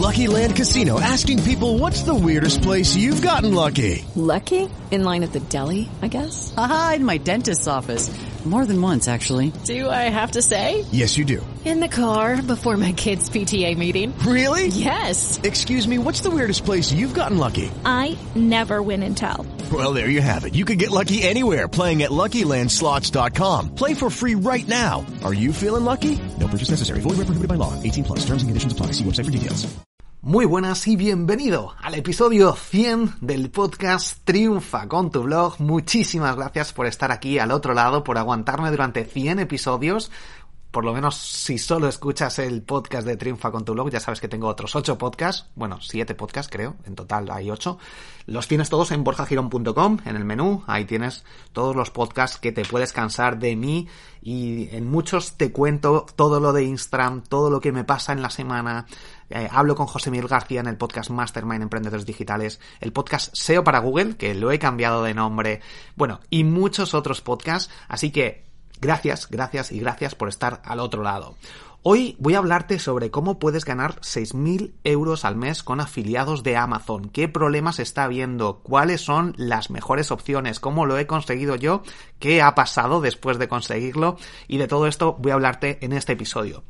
Lucky Land Casino, asking people, what's the weirdest place you've gotten lucky? Lucky? In line at the deli, I guess? Aha, in my dentist's office. More than once, actually. Do I have to say? Yes, you do. In the car before my kids' PTA meeting. Really? Yes. Excuse me, what's the weirdest place you've gotten lucky? I never win and tell. Well, there you have it. You can get lucky anywhere, playing at LuckyLandSlots.com. Play for free right now. Are you feeling lucky? No purchase necessary. Void where prohibited by law. 18+. Terms and conditions apply. See website for details. Muy buenas y bienvenido al episodio 100 del podcast Triunfa con tu blog. Muchísimas gracias por estar aquí al otro lado, por aguantarme durante 100 episodios. Por lo menos si solo escuchas el podcast de Triunfa con tu blog, ya sabes que tengo otros 8 podcasts, bueno, 7 podcasts creo, en total hay 8. Los tienes todos en borjagirón.com, en el menú, ahí tienes todos los podcasts que te puedes cansar de mí, y en muchos te cuento todo lo de Instagram, todo lo que me pasa en la semana. Hablo con José Miguel García en el podcast Mastermind Emprendedores Digitales, el podcast SEO para Google, que lo he cambiado de nombre, bueno, y muchos otros podcasts, así que gracias por estar al otro lado. Hoy voy a hablarte sobre cómo puedes ganar 6.000 euros al mes con afiliados de Amazon, qué problemas está habiendo, cuáles son las mejores opciones, cómo lo he conseguido yo, qué ha pasado después de conseguirlo, y de todo esto voy a hablarte en este episodio.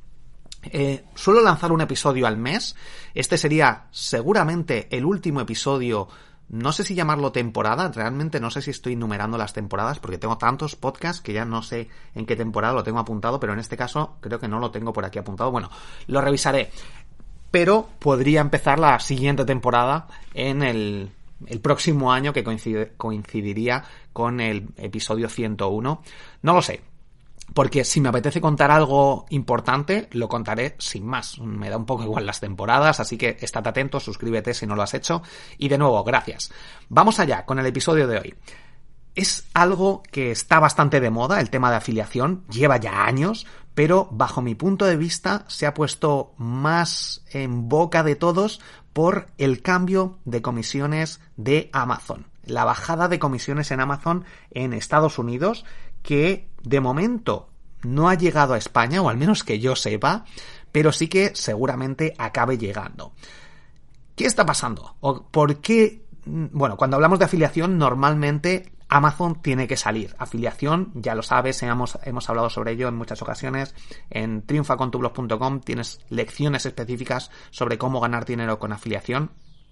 Suelo lanzar un episodio al mes. Este sería seguramente el último episodio. No sé si llamarlo temporada, realmente no sé si estoy numerando las temporadas porque tengo tantos podcasts que ya no sé en qué temporada lo tengo apuntado, pero en este caso creo que no lo tengo por aquí apuntado. Bueno, lo revisaré, pero podría empezar la siguiente temporada en el próximo año, que coincidiría con el episodio 101. No lo sé, porque si me apetece contar algo importante, lo contaré sin más. Me da un poco igual las temporadas, así que estate atento, suscríbete si no lo has hecho. Y de nuevo, gracias. Vamos allá con el episodio de hoy. Es algo que está bastante de moda, el tema de afiliación, lleva ya años, pero bajo mi punto de vista se ha puesto más en boca de todos por el cambio de comisiones de Amazon. La bajada de comisiones en Amazon en Estados Unidos, que de momento no ha llegado a España, o al menos que yo sepa, pero sí que seguramente acabe llegando. ¿Qué está pasando? ¿O por qué? Bueno, cuando hablamos de afiliación, normalmente Amazon tiene que salir. Afiliación, ya lo sabes, hemos hablado sobre ello en muchas ocasiones. En triunfacontublog.com tienes lecciones específicas sobre cómo ganar dinero con afiliación.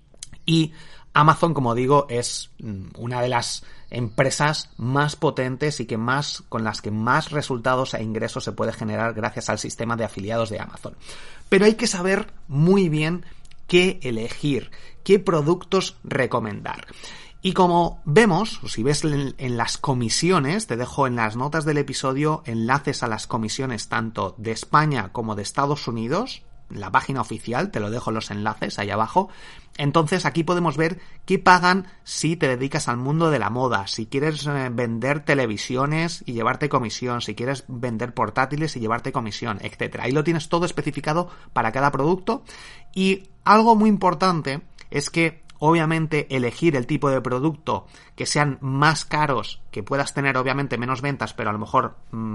Y Amazon, como digo, es una de las empresas más potentes y con las que más resultados e ingresos se puede generar gracias al sistema de afiliados de Amazon. Pero hay que saber muy bien qué elegir, qué productos recomendar. Y como vemos, si ves en las comisiones, te dejo en las notas del episodio enlaces a las comisiones tanto de España como de Estados Unidos, la página oficial, te lo dejo los enlaces ahí abajo. Entonces aquí podemos ver qué pagan si te dedicas al mundo de la moda, si quieres vender televisiones y llevarte comisión, si quieres vender portátiles y llevarte comisión, etcétera. Ahí lo tienes todo especificado para cada producto. Y algo muy importante es que obviamente elegir el tipo de producto que sean más caros, que puedas tener obviamente menos ventas, pero a lo mejor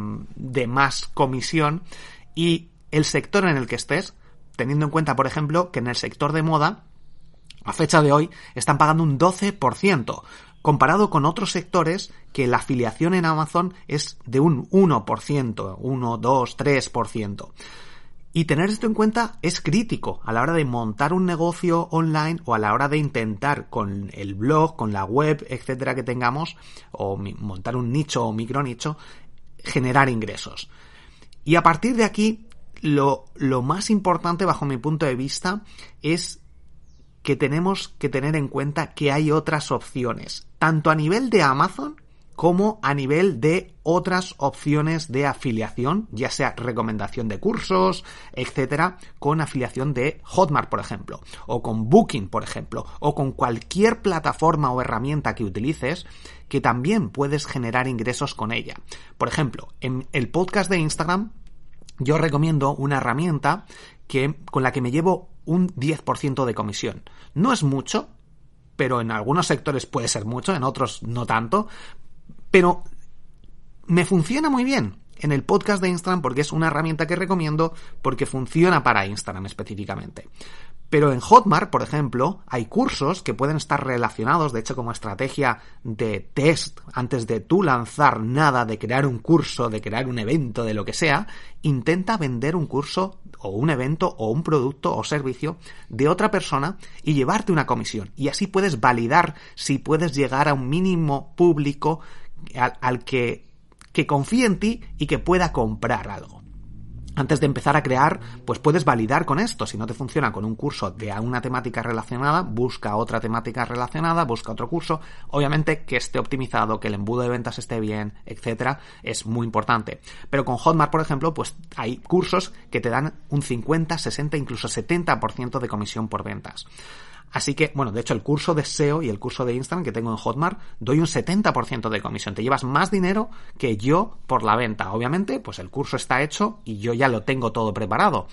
de más comisión, y el sector en el que estés, teniendo en cuenta, por ejemplo, que en el sector de moda, a fecha de hoy, están pagando un 12%, comparado con otros sectores que la afiliación en Amazon es de un 1%, 1, 2, 3%. Y tener esto en cuenta es crítico a la hora de montar un negocio online o a la hora de intentar con el blog, con la web, etcétera, que tengamos, o montar un nicho o micronicho, generar ingresos. Y a partir de aquí, lo más importante bajo mi punto de vista es que tenemos que tener en cuenta que hay otras opciones, tanto a nivel de Amazon como a nivel de otras opciones de afiliación, ya sea recomendación de cursos, etcétera, con afiliación de Hotmart, por ejemplo, o con Booking, por ejemplo, o con cualquier plataforma o herramienta que utilices, que también puedes generar ingresos con ella. Por ejemplo, en el podcast de Instagram, yo recomiendo una herramienta con la que me llevo un 10% de comisión. No es mucho, pero en algunos sectores puede ser mucho, en otros no tanto, pero me funciona muy bien en el podcast de Instagram porque es una herramienta que recomiendo porque funciona para Instagram específicamente. Pero en Hotmart, por ejemplo, hay cursos que pueden estar relacionados, de hecho, como estrategia de test, antes de tú lanzar nada, de crear un curso, de crear un evento, de lo que sea, intenta vender un curso o un evento o un producto o servicio de otra persona y llevarte una comisión. Y así puedes validar si puedes llegar a un mínimo público al que confíe en ti y que pueda comprar algo. Antes de empezar a crear, pues puedes validar con esto. Si no te funciona con un curso de una temática relacionada, busca otra temática relacionada, busca otro curso. Obviamente que esté optimizado, que el embudo de ventas esté bien, etcétera, es muy importante. Pero con Hotmart, por ejemplo, pues hay cursos que te dan un 50, 60, incluso 70% de comisión por ventas. Así que, bueno, de hecho el curso de SEO y el curso de Instagram que tengo en Hotmart doy un 70% de comisión. Te llevas más dinero que yo por la venta. Obviamente, pues el curso está hecho y yo ya lo tengo todo preparado.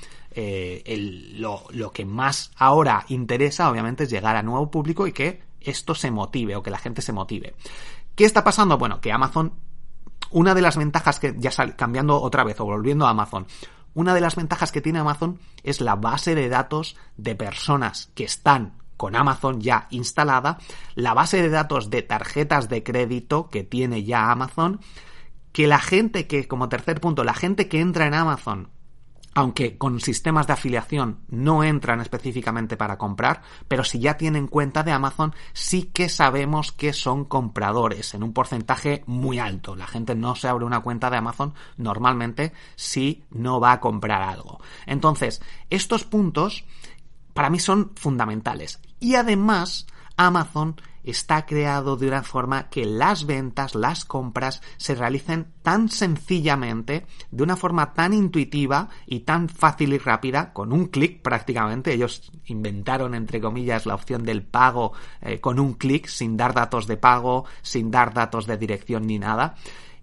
Lo que más ahora interesa, obviamente, es llegar a nuevo público y que esto se motive o que la gente se motive. ¿Qué está pasando? Bueno, que Amazon, una de las ventajas que, ya cambiando otra vez o volviendo a Amazon, una de las ventajas que tiene Amazon es la base de datos de personas que están con Amazon ya instalada, la base de datos de tarjetas de crédito que tiene ya Amazon, que la gente que, como tercer punto, la gente que entra en Amazon, aunque con sistemas de afiliación no entran específicamente para comprar, pero si ya tienen cuenta de Amazon, sí que sabemos que son compradores en un porcentaje muy alto. La gente no se abre una cuenta de Amazon normalmente si no va a comprar algo. Entonces, estos puntos para mí son fundamentales. Y además, Amazon está creado de una forma que las ventas, las compras se realicen tan sencillamente, de una forma tan intuitiva y tan fácil y rápida, con un clic prácticamente. Ellos inventaron, entre comillas, la opción del pago con un clic, sin dar datos de pago, sin dar datos de dirección ni nada.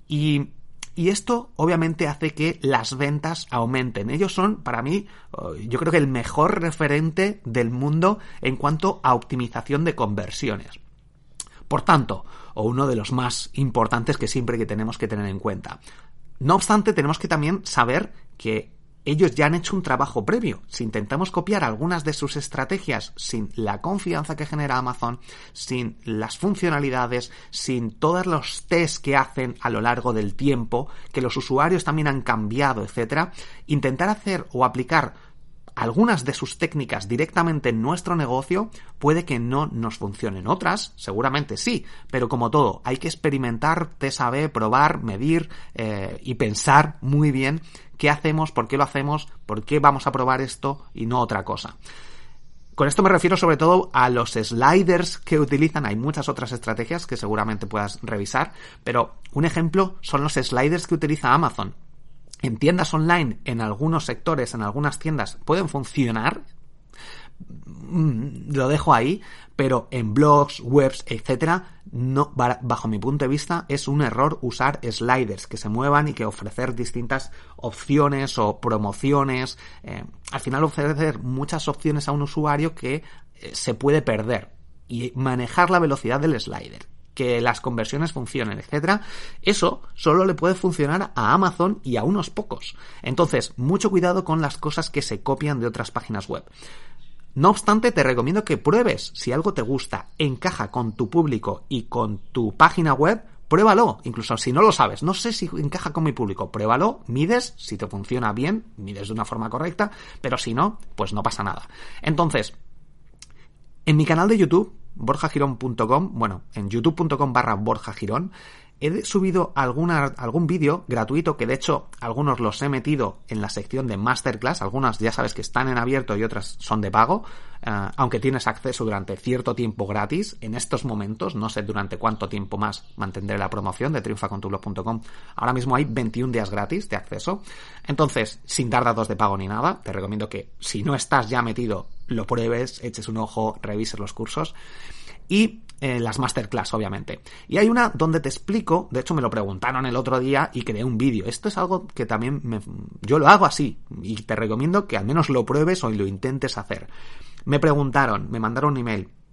Y esto obviamente hace que las ventas aumenten. Ellos son, para mí, yo creo que el mejor referente del mundo en cuanto a optimización de conversiones. Por tanto, o uno de los más importantes que siempre que tenemos que tener en cuenta. No obstante, tenemos que también saber que ellos ya han hecho un trabajo previo. Si intentamos copiar algunas de sus estrategias sin la confianza que genera Amazon, sin las funcionalidades, sin todos los tests que hacen a lo largo del tiempo, que los usuarios también han cambiado, etcétera, intentar hacer o aplicar algunas de sus técnicas directamente en nuestro negocio puede que no nos funcionen. Otras, seguramente sí, pero como todo, hay que experimentar, test A/B, probar, medir y pensar muy bien qué hacemos, por qué lo hacemos, por qué vamos a probar esto y no otra cosa. Con esto me refiero sobre todo a los sliders que utilizan. Hay muchas otras estrategias que seguramente puedas revisar, pero un ejemplo son los sliders que utiliza Amazon. En tiendas online, en algunos sectores, en algunas tiendas, pueden funcionar, lo dejo ahí, pero en blogs, webs, etcétera, no, bajo mi punto de vista, es un error usar sliders que se muevan y que ofrecer distintas opciones o promociones. Al final ofrecer muchas opciones a un usuario que se puede perder y manejar la velocidad del slider, que las conversiones funcionen, etcétera, eso solo le puede funcionar a Amazon y a unos pocos. Entonces, mucho cuidado con las cosas que se copian de otras páginas web. No obstante, te recomiendo que pruebes. Si algo te gusta, encaja con tu público y con tu página web, pruébalo. Incluso si no lo sabes, no sé si encaja con mi público, pruébalo, mides, si te funciona bien, mides de una forma correcta, pero si no, pues no pasa nada. Entonces, en mi canal de YouTube, borjagirón.com, bueno, en youtube.com/borjagirón, he subido algún vídeo gratuito, que de hecho algunos los he metido en la sección de Masterclass. Algunas ya sabes que están en abierto y otras son de pago, aunque tienes acceso durante cierto tiempo gratis. En estos momentos, no sé durante cuánto tiempo más mantendré la promoción de triunfacontublog.com. Ahora mismo hay 21 días gratis de acceso. Entonces, sin dar datos de pago ni nada, te recomiendo que si no estás ya metido, lo pruebes, eches un ojo, revises los cursos. Y las masterclass, obviamente. Y hay una donde te explico, de hecho me lo preguntaron el otro día y creé un vídeo. Esto es algo que también yo lo hago así y te recomiendo que al menos lo pruebes o lo intentes hacer. Me preguntaron, me mandaron un email.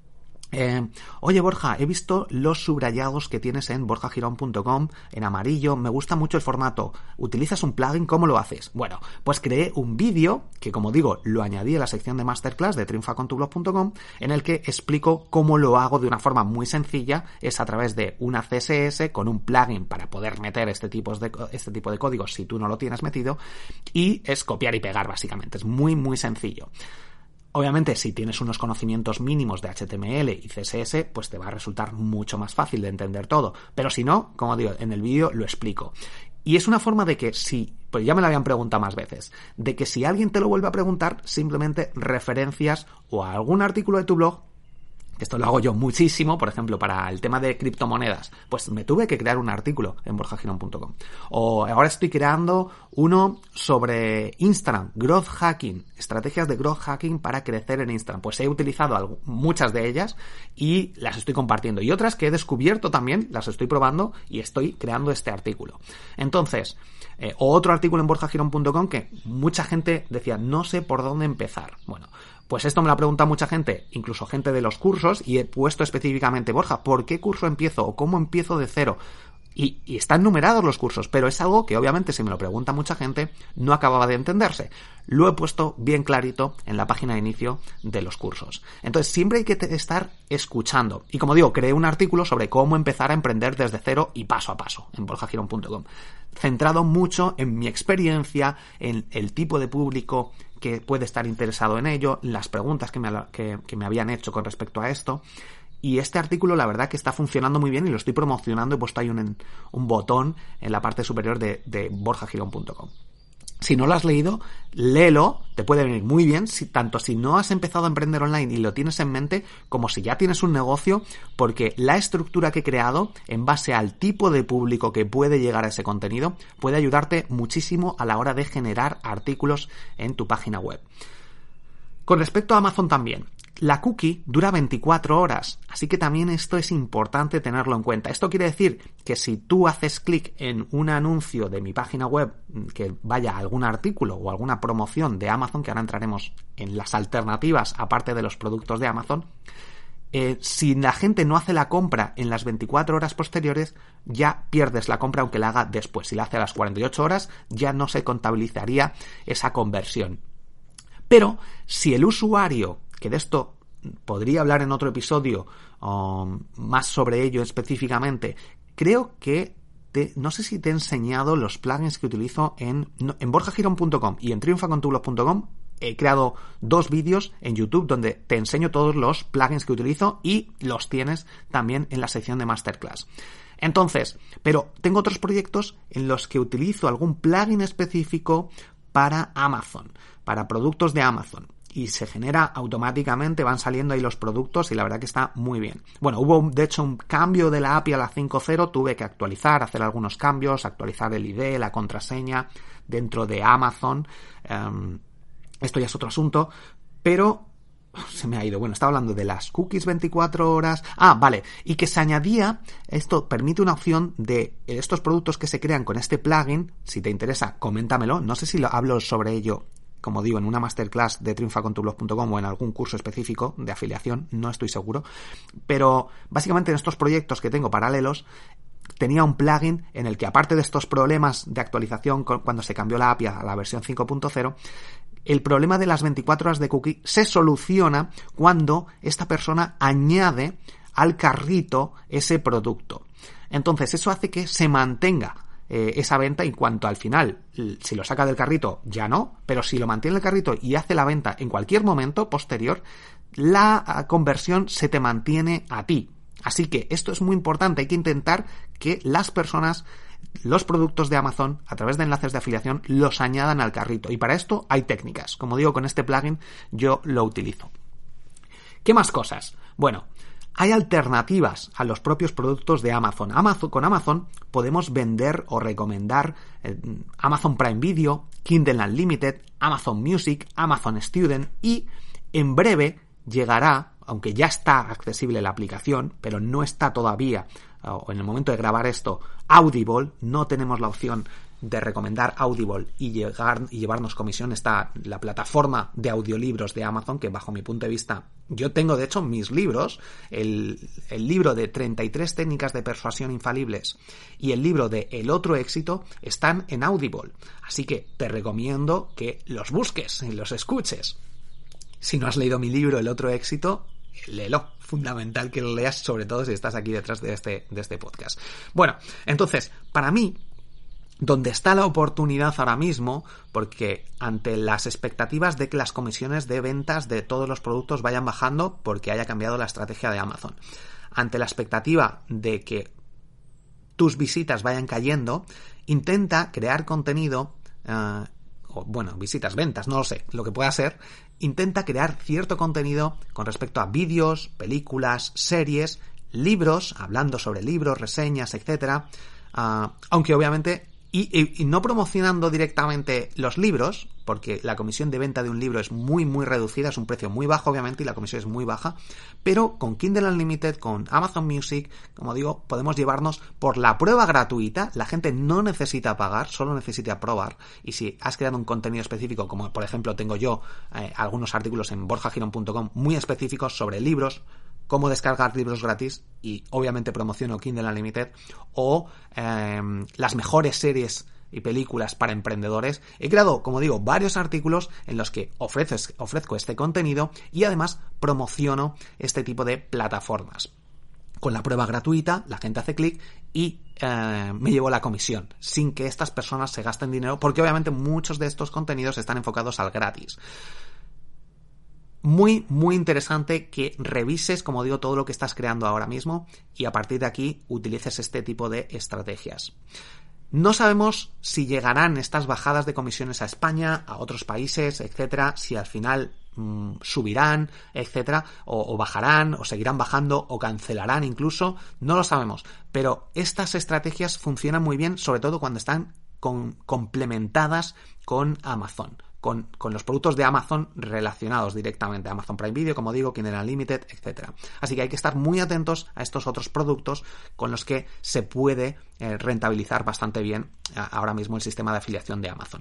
Oye Borja, he visto los subrayados que tienes en borjagirón.com en amarillo, me gusta mucho el formato, ¿utilizas un plugin? ¿Cómo lo haces? Bueno, pues creé un vídeo que, como digo, lo añadí a la sección de Masterclass de triunfacontublog.com, en el que explico cómo lo hago de una forma muy sencilla. Es a través de una CSS con un plugin para poder meter este tipo de códigos si tú no lo tienes metido, y es copiar y pegar básicamente, es muy muy sencillo. Obviamente, si tienes unos conocimientos mínimos de HTML y CSS, pues te va a resultar mucho más fácil de entender todo. Pero si no, como digo, en el vídeo lo explico. Y es una forma de que pues ya me lo habían preguntado más veces, de que si alguien te lo vuelve a preguntar, simplemente referencias o a algún artículo de tu blog. Esto lo hago yo muchísimo, por ejemplo, para el tema de criptomonedas. Pues me tuve que crear un artículo en borjagirón.com. O ahora estoy creando uno sobre Instagram, growth hacking, estrategias de growth hacking para crecer en Instagram. Pues he utilizado muchas de ellas y las estoy compartiendo. Y otras que he descubierto también, las estoy probando y estoy creando este artículo. Entonces, o otro artículo en borjagirón.com que mucha gente decía, no sé por dónde empezar. Bueno, pues esto me lo ha preguntado mucha gente, incluso gente de los cursos, y he puesto específicamente, Borja, ¿por qué curso empiezo? ¿O cómo empiezo de cero? Y están numerados los cursos, pero es algo que obviamente si me lo pregunta mucha gente no acababa de entenderse. Lo he puesto bien clarito en la página de inicio de los cursos. Entonces siempre hay que estar escuchando. Y como digo, creé un artículo sobre cómo empezar a emprender desde cero y paso a paso en borjagirón.com. Centrado mucho en mi experiencia, en el tipo de público que puede estar interesado en ello, las preguntas que me habían hecho con respecto a esto. Y este artículo la verdad que está funcionando muy bien y lo estoy promocionando. He puesto ahí un botón en la parte superior de borjagirón.com. Si no lo has leído, léelo, te puede venir muy bien, tanto si no has empezado a emprender online y lo tienes en mente, como si ya tienes un negocio, porque la estructura que he creado, en base al tipo de público que puede llegar a ese contenido, puede ayudarte muchísimo a la hora de generar artículos en tu página web. Con respecto a Amazon también, la cookie dura 24 horas, así que también esto es importante tenerlo en cuenta. Esto quiere decir que si tú haces clic en un anuncio de mi página web que vaya a algún artículo o alguna promoción de Amazon, que ahora entraremos en las alternativas aparte de los productos de Amazon, si la gente no hace la compra en las 24 horas posteriores, ya pierdes la compra aunque la haga después. Si la hace a las 48 horas, ya no se contabilizaría esa conversión. Pero si el usuario, que de esto podría hablar en otro episodio más sobre ello específicamente, creo que no sé si te he enseñado los plugins que utilizo en borjagirón.com y en triunfacontublog.com. He creado 2 vídeos en YouTube donde te enseño todos los plugins que utilizo y los tienes también en la sección de Masterclass. Entonces, pero tengo otros proyectos en los que utilizo algún plugin específico para Amazon, para productos de Amazon. Y se genera automáticamente, van saliendo ahí los productos y la verdad que está muy bien. Bueno, hubo de hecho un cambio de la API a la 5.0, tuve que actualizar, hacer algunos cambios, actualizar el ID, la contraseña dentro de Amazon. Esto ya es otro asunto, pero se me ha ido. Bueno, estaba hablando de las cookies 24 horas. Vale. Y que se añadía, esto permite una opción de estos productos que se crean con este plugin. Si te interesa, coméntamelo. No sé si lo hablo sobre ello, como digo, en una masterclass de triunfacontublog.com o en algún curso específico de afiliación, no estoy seguro. Pero básicamente en estos proyectos que tengo paralelos, tenía un plugin en el que, aparte de estos problemas de actualización cuando se cambió la API a la versión 5.0, el problema de las 24 horas de cookie se soluciona cuando esta persona añade al carrito ese producto. Entonces eso hace que se mantenga esa venta en cuanto al final. Si lo saca del carrito ya no, pero si lo mantiene en el carrito y hace la venta en cualquier momento posterior, la conversión se te mantiene a ti. Así que esto es muy importante, hay que intentar que las personas, los productos de Amazon, a través de enlaces de afiliación, los añadan al carrito. Y para esto hay técnicas. Como digo, con este plugin yo lo utilizo. ¿Qué más cosas? Bueno, hay alternativas a los propios productos de Amazon. Con Amazon podemos vender o recomendar Amazon Prime Video, Kindle Unlimited, Amazon Music, Amazon Student y en breve llegará, aunque ya está accesible la aplicación, pero no está todavía, o en el momento de grabar esto, Audible. No tenemos la opción de recomendar Audible y llevarnos comisión está la plataforma de audiolibros de Amazon, que bajo mi punto de vista, yo tengo de hecho mis libros, el libro de 33 técnicas de persuasión infalibles y el libro de El otro éxito están en Audible, así que te recomiendo que los busques y los escuches. Si no has leído mi libro El otro éxito, léelo. Fundamental que lo leas, sobre todo si estás aquí detrás de este podcast. Bueno, entonces, para mí, donde está la oportunidad ahora mismo, porque ante las expectativas de que las comisiones de ventas de todos los productos vayan bajando porque haya cambiado la estrategia de Amazon, ante la expectativa de que tus visitas vayan cayendo, intenta crear contenido, visitas, ventas, no lo sé, lo que pueda ser, intenta crear cierto contenido con respecto a vídeos, películas, series, libros, hablando sobre libros, reseñas, etcétera, aunque obviamente y no promocionando directamente los libros, porque la comisión de venta de un libro es muy muy reducida, es un precio muy bajo obviamente y la comisión es muy baja, pero con Kindle Unlimited, con Amazon Music, como digo, podemos llevarnos por la prueba gratuita. La gente no necesita pagar, solo necesita probar, y si has creado un contenido específico, como por ejemplo tengo yo algunos artículos en borjagirón.com muy específicos sobre libros, cómo descargar libros gratis, y obviamente promociono Kindle Unlimited, o las mejores series y películas para emprendedores. He creado, como digo, varios artículos en los que ofrezco este contenido y además promociono este tipo de plataformas. Con la prueba gratuita, la gente hace clic y me llevo la comisión, sin que estas personas se gasten dinero, porque obviamente muchos de estos contenidos están enfocados al gratis. Muy, muy interesante que revises, como digo, todo lo que estás creando ahora mismo y a partir de aquí utilices este tipo de estrategias. No sabemos si llegarán estas bajadas de comisiones a España, a otros países, etcétera, si al final subirán, etcétera, o bajarán, o seguirán bajando, o cancelarán incluso, no lo sabemos. Pero estas estrategias funcionan muy bien, sobre todo cuando están complementadas con Amazon. Con los productos de Amazon relacionados directamente a Amazon Prime Video, como digo, Kindle Unlimited, etc. Así que hay que estar muy atentos a estos otros productos con los que se puede rentabilizar bastante bien ahora mismo el sistema de afiliación de Amazon.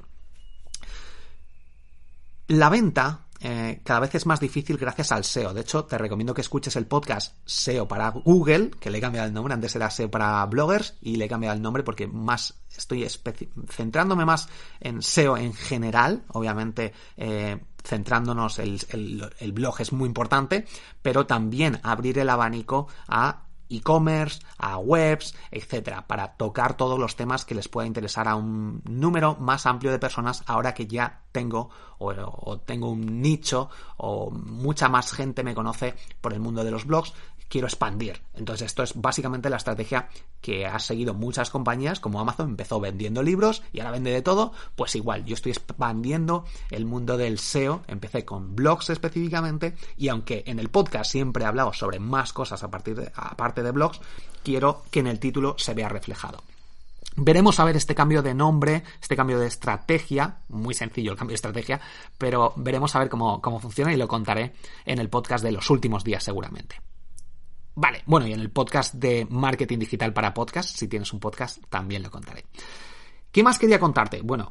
La venta cada vez es más difícil gracias al SEO. De hecho, te recomiendo que escuches el podcast SEO para Google, que le he cambiado el nombre. Antes era SEO para bloggers y le he cambiado el nombre porque estoy centrándome más en SEO en general. Obviamente, centrándonos, el blog es muy importante, pero también abrir el abanico a e-commerce, a webs, etcétera, para tocar todos los temas que les pueda interesar a un número más amplio de personas ahora que ya tengo o tengo un nicho o mucha más gente me conoce por el mundo de los blogs. Quiero expandir. Entonces esto es básicamente la estrategia que ha seguido muchas compañías, como Amazon empezó vendiendo libros y ahora vende de todo. Pues igual, yo estoy expandiendo el mundo del SEO. Empecé con blogs específicamente y aunque en el podcast siempre he hablado sobre más cosas aparte de blogs, quiero que en el título se vea reflejado. Veremos a ver este cambio de nombre, este cambio de estrategia, muy sencillo el cambio de estrategia, pero veremos a ver cómo funciona y lo contaré en el podcast de los últimos días seguramente. Vale, bueno, y en el podcast de Marketing Digital para Podcast, si tienes un podcast, también lo contaré. ¿Qué más quería contarte? Bueno,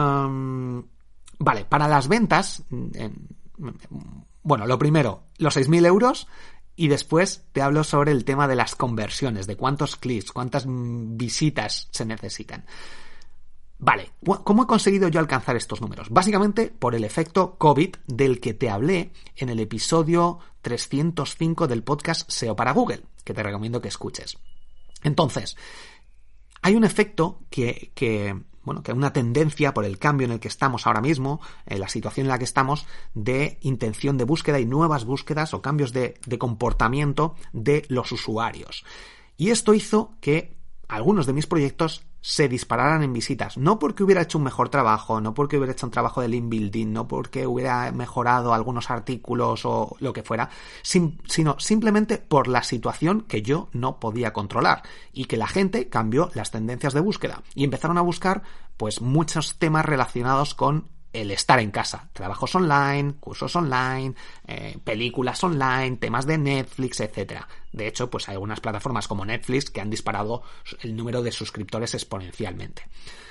vale, para las ventas, lo primero, los 6.000 euros, y después te hablo sobre el tema de las conversiones, de cuántos clics, cuántas visitas se necesitan. Vale, ¿cómo he conseguido yo alcanzar estos números? Básicamente por el efecto COVID del que te hablé en el episodio 305 del podcast SEO para Google, que te recomiendo que escuches. Entonces, hay un efecto que una tendencia por el cambio en el que estamos ahora mismo, en la situación en la que estamos, de intención de búsqueda y nuevas búsquedas o cambios de comportamiento de los usuarios. Y esto hizo que algunos de mis proyectos se dispararan en visitas, no porque hubiera hecho un mejor trabajo, no porque hubiera hecho un trabajo de link building, no porque hubiera mejorado algunos artículos o lo que fuera, sino simplemente por la situación que yo no podía controlar y que la gente cambió las tendencias de búsqueda y empezaron a buscar pues muchos temas relacionados con el estar en casa, trabajos online, cursos online, películas online, temas de Netflix, etcétera. De hecho, pues hay algunas plataformas como Netflix que han disparado el número de suscriptores exponencialmente.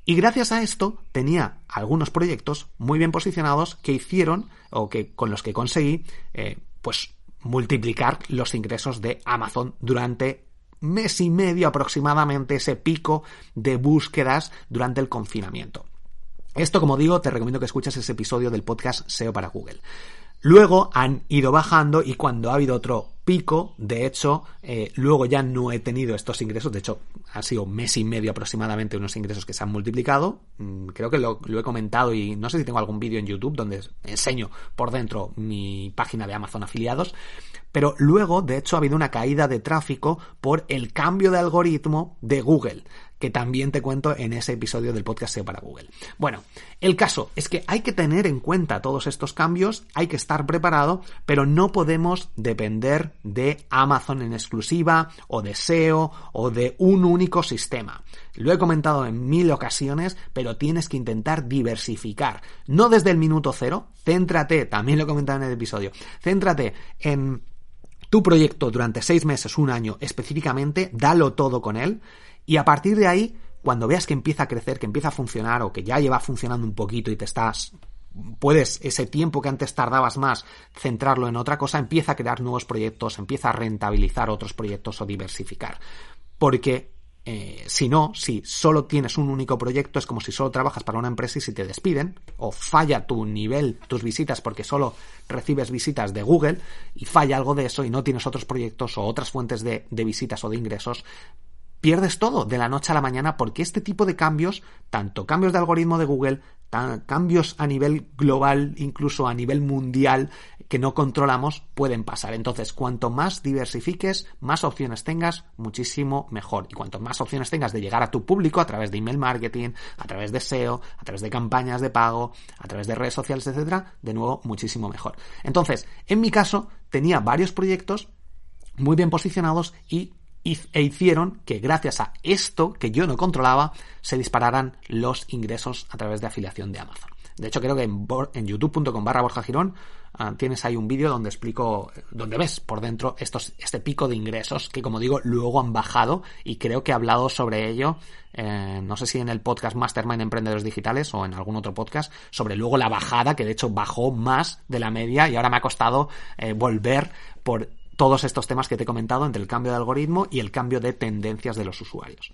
Y gracias a esto tenía algunos proyectos muy bien posicionados que hicieron, o que con los que conseguí, pues multiplicar los ingresos de Amazon durante mes y medio aproximadamente, ese pico de búsquedas durante el confinamiento. Esto, como digo, te recomiendo que escuches ese episodio del podcast SEO para Google. Luego han ido bajando y cuando ha habido otro pico, de hecho, luego ya no he tenido estos ingresos. De hecho, ha sido mes y medio aproximadamente unos ingresos que se han multiplicado. Creo que lo he comentado y no sé si tengo algún vídeo en YouTube donde enseño por dentro mi página de Amazon afiliados. Pero luego, de hecho, ha habido una caída de tráfico por el cambio de algoritmo de Google, que también te cuento en ese episodio del podcast SEO para Google. Bueno, el caso es que hay que tener en cuenta todos estos cambios, hay que estar preparado, pero no podemos depender de Amazon en exclusiva, o de SEO, o de un único sistema. Lo he comentado en 1000 ocasiones, pero tienes que intentar diversificar. No desde el minuto cero, céntrate, también lo he comentado en el episodio, céntrate en tu proyecto durante 6 meses, 1 año específicamente, dalo todo con él, y a partir de ahí, cuando veas que empieza a crecer, que empieza a funcionar, o que ya lleva funcionando un poquito y puedes ese tiempo que antes tardabas más centrarlo en otra cosa, empieza a crear nuevos proyectos, empieza a rentabilizar otros proyectos o diversificar. Porque si solo tienes un único proyecto, es como si solo trabajas para una empresa y si te despiden, o falla tu nivel, tus visitas, porque solo recibes visitas de Google y falla algo de eso y no tienes otros proyectos o otras fuentes de visitas o de ingresos, pierdes todo de la noche a la mañana, porque este tipo de cambios, tanto cambios de algoritmo de Google, cambios a nivel global, incluso a nivel mundial, que no controlamos, pueden pasar. Entonces, cuanto más diversifiques, más opciones tengas, muchísimo mejor. Y cuanto más opciones tengas de llegar a tu público a través de email marketing, a través de SEO, a través de campañas de pago, a través de redes sociales, etcétera, de nuevo, muchísimo mejor. Entonces, en mi caso, tenía varios proyectos muy bien posicionados e hicieron que gracias a esto que yo no controlaba se dispararan los ingresos a través de afiliación de Amazon. De hecho, creo que en youtube.com/Borja Girón tienes ahí un vídeo donde explico, donde ves por dentro este pico de ingresos que, como digo, luego han bajado, y creo que he hablado sobre ello, no sé si en el podcast Mastermind Emprendedores Digitales o en algún otro podcast, sobre luego la bajada, que de hecho bajó más de la media y ahora me ha costado volver por todos estos temas que te he comentado, entre el cambio de algoritmo y el cambio de tendencias de los usuarios.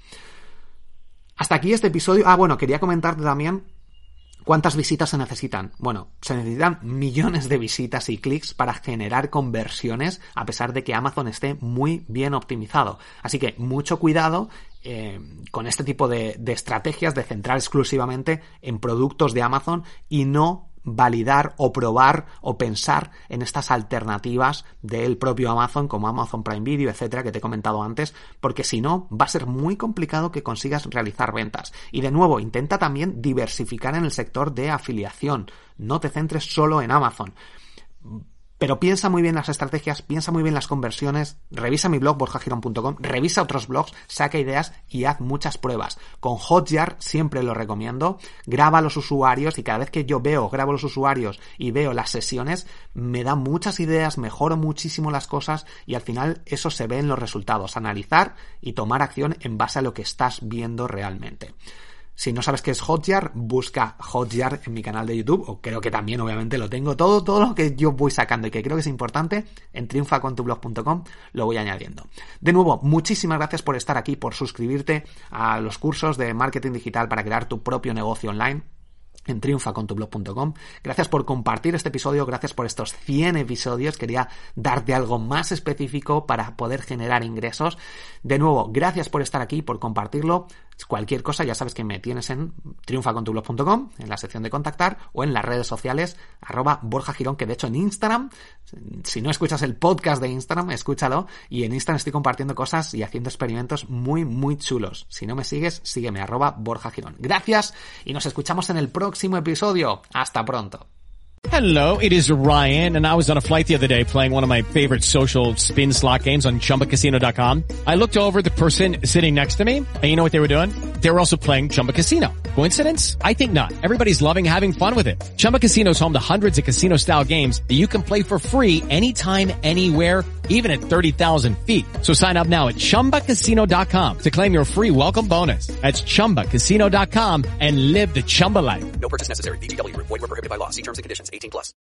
Hasta aquí este episodio. Quería comentarte también cuántas visitas se necesitan. Bueno, se necesitan millones de visitas y clics para generar conversiones, a pesar de que Amazon esté muy bien optimizado. Así que mucho cuidado con este tipo de estrategias de centrar exclusivamente en productos de Amazon y no validar o probar o pensar en estas alternativas del propio Amazon, como Amazon Prime Video, etcétera, que te he comentado antes, porque si no va a ser muy complicado que consigas realizar ventas. Y de nuevo, intenta también diversificar en el sector de afiliación, no te centres solo en Amazon. Pero piensa muy bien las estrategias, piensa muy bien las conversiones, revisa mi blog borjagirón.com, revisa otros blogs, saca ideas y haz muchas pruebas. Con Hotjar siempre lo recomiendo, graba a los usuarios y cada vez que yo grabo a los usuarios y veo las sesiones, me da muchas ideas, mejoro muchísimo las cosas y al final eso se ve en los resultados. Analizar y tomar acción en base a lo que estás viendo realmente. Si no sabes qué es Hotjar, busca Hotjar en mi canal de YouTube, o creo que también obviamente lo tengo, todo lo que yo voy sacando y que creo que es importante, en triunfacontublog.com lo voy añadiendo. De nuevo, muchísimas gracias por estar aquí, por suscribirte a los cursos de marketing digital para crear tu propio negocio online en triunfacontublog.com. Gracias por compartir este episodio, gracias por estos 100 episodios. Quería darte algo más específico para poder generar ingresos. De nuevo, gracias por estar aquí, por compartirlo. Cualquier cosa ya sabes que me tienes en triunfacontublog.com, en la sección de contactar, o en las redes sociales @Borja Girón, que de hecho en Instagram, si no escuchas el podcast de Instagram, escúchalo, y en Instagram estoy compartiendo cosas y haciendo experimentos muy, muy chulos. Si no me sigues, sígueme @Borja Girón. Gracias y nos escuchamos en el próximo episodio. Hasta pronto. Hello, it is Ryan, and I was on a flight the other day playing one of my favorite social spin slot games on ChumbaCasino.com. I looked over at the person sitting next to me, and you know what they were doing? They were also playing Chumba Casino. Coincidence? I think not. Everybody's loving having fun with it. Chumba Casino is home to hundreds of casino-style games that you can play for free anytime, anywhere, even at 30,000 feet. So sign up now at ChumbaCasino.com to claim your free welcome bonus. That's ChumbaCasino.com and live the Chumba life. No purchase necessary. VGW Group. Void where prohibited by law. See terms and conditions. 18+.